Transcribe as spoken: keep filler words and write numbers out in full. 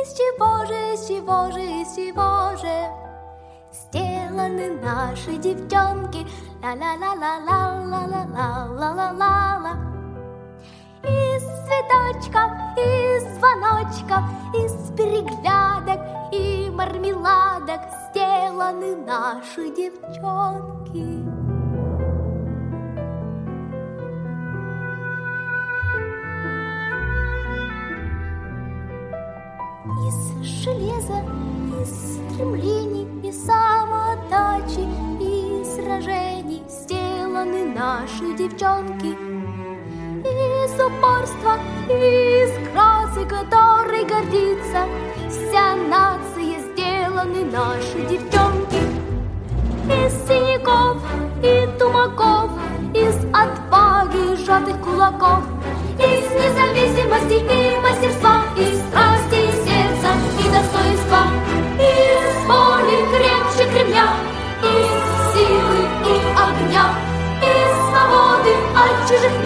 Из чего же, из чего же, из чего же сделаны наши девчонки? Ла-ла-ла-ла-ла-ла-ла-ла-ла-ла-ла. Из цветочков, из звоночков, из переглядок и мармеладок сделаны наши девчонки. Из железа, из стремлений, из самоотдачи, из сражений сделаны наши девчонки. Из упорства, из красы, которой гордится вся нация, сделаны наши девчонки. Из синяков и тумаков, из отваги сжатых кулаков, из независимости и мастерства, из страсти и сердца и достоинства, из воли крепче кремня, из силы и огня, из свободы от чужих